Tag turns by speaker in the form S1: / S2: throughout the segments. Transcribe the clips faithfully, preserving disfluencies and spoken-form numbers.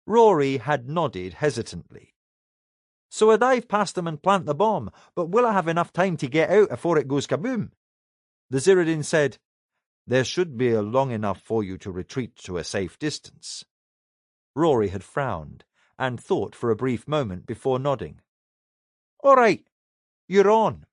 S1: Rory had nodded hesitantly. "So I dive past them and plant the bomb, but will I have enough time to get out afore it goes kaboom?" The Ziridan said, "There should be long enough for you to retreat to a safe distance." Rory had frowned, and thought for a brief moment before nodding. "All right, you're on."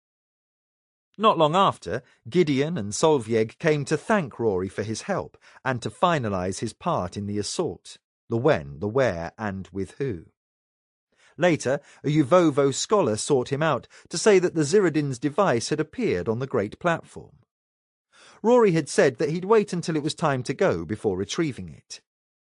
S1: Not long after, Gideon and Solvjeg came to thank Rory for his help and to finalise his part in the assault, the when, the where, and with who. Later, a Uvovo scholar sought him out to say that the Ziridan's device had appeared on the great platform. Rory had said that he'd wait until it was time to go before retrieving it.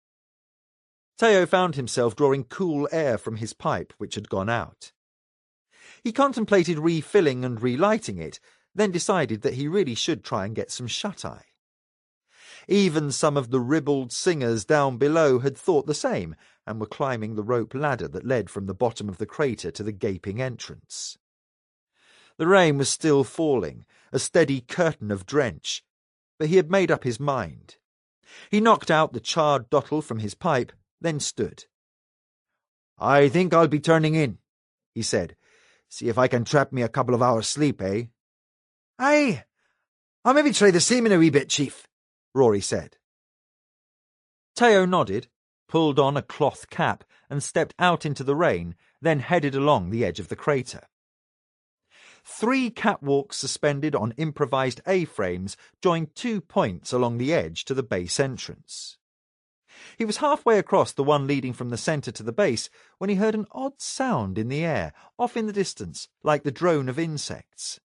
S1: Teo found himself drawing cool air from his pipe, which had gone out. He contemplated refilling and relighting it, then decided that he really should try and get some shut-eye. Even some of the ribald singers down below had thought the same, and were climbing the rope ladder that led from the bottom of the crater to the gaping entrance. The rain was still falling, a steady curtain of drench, but he had made up his mind. He knocked out the charred dottle from his pipe, then stood. "I think I'll be turning in," he said. "See if I can trap me a couple of hours' sleep, eh?" "Aye, I'll maybe try the same in a wee bit, Chief," Rory said. Teo nodded, pulled on a cloth cap, and stepped out into the rain, then headed along the edge of the crater. Three catwalks suspended on improvised A-frames joined two points along the edge to the base entrance. He was halfway across the one leading from the centre to the base when he heard an odd sound in the air, off in the distance, like the drone of insects.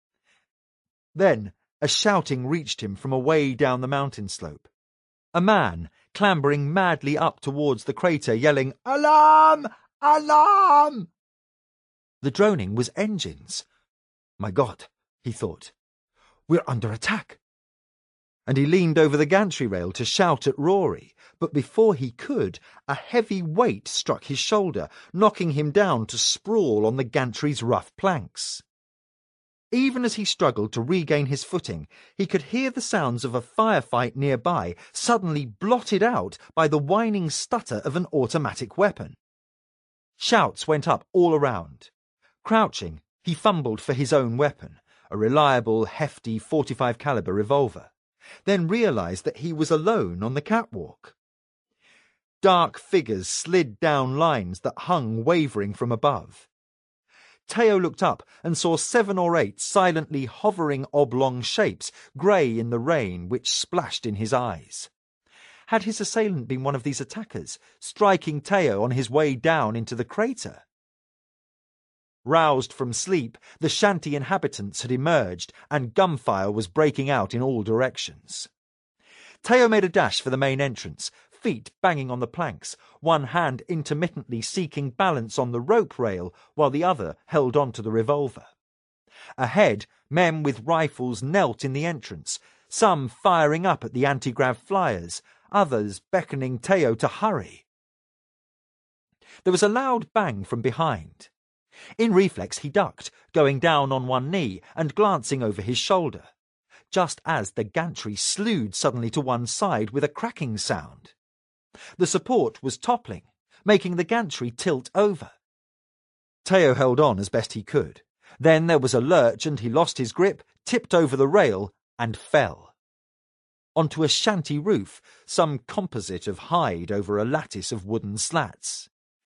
S1: Then a shouting reached him from away down the mountain slope. A man, clambering madly up towards the crater, yelling, "Alarm! Alarm!" The droning was engines. "My God," he thought, "we're under attack." And he leaned over the gantry rail to shout at Rory, but before he could, a heavy weight struck his shoulder, knocking him down to sprawl on the gantry's rough planks. Even as he struggled to regain his footing, he could hear the sounds of a firefight nearby, suddenly blotted out by the whining stutter of an automatic weapon. Shouts went up all around. Crouching, he fumbled for his own weapon, a reliable, hefty forty-five caliber revolver, then realised that he was alone on the catwalk. Dark figures slid down lines that hung wavering from above. Teo looked up and saw seven or eight silently hovering oblong shapes, grey in the rain which splashed in his eyes. Had his assailant been one of these attackers, striking Teo on his way down into the crater? Roused from sleep, the shanty inhabitants had emerged, and gunfire was breaking out in all directions. Teo made a dash for the main entrance, feet banging on the planks, one hand intermittently seeking balance on the rope rail while the other held on to the revolver. Ahead, men with rifles knelt in the entrance, some firing up at the anti-grav flyers, others beckoning Teo to hurry. There was a loud bang from behind. In reflex he ducked, going down on one knee and glancing over his shoulder, just as the gantry slewed suddenly to one side with a cracking sound. The support was toppling, making the gantry tilt over. Teo held on as best he could. Then there was a lurch and he lost his grip, tipped over the rail, and fell. Onto a shanty roof, some composite of hide over a lattice of wooden slats.